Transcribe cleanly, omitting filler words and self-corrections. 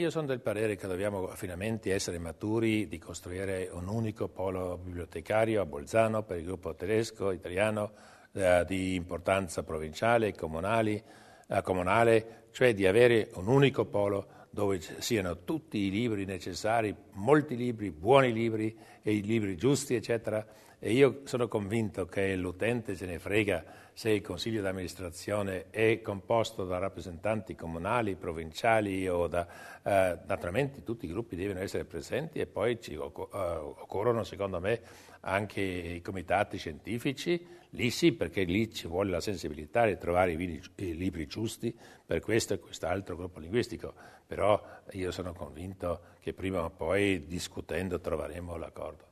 io sono del parere che dobbiamo finalmente essere maturi di costruire un unico polo bibliotecario a Bolzano per il gruppo tedesco, italiano, di importanza provinciale, comunale, cioè di avere un unico polo dove siano tutti i libri necessari, molti libri, buoni libri e i libri giusti, eccetera. E io sono convinto che l'utente se ne frega se il consiglio d'amministrazione è composto da rappresentanti comunali, provinciali o naturalmente tutti i gruppi devono essere presenti e poi occorrono, secondo me, anche i comitati scientifici, lì sì, perché lì ci vuole la sensibilità di trovare i libri giusti per questo e quest'altro gruppo linguistico, però io sono convinto che prima o poi discutendo troveremo l'accordo.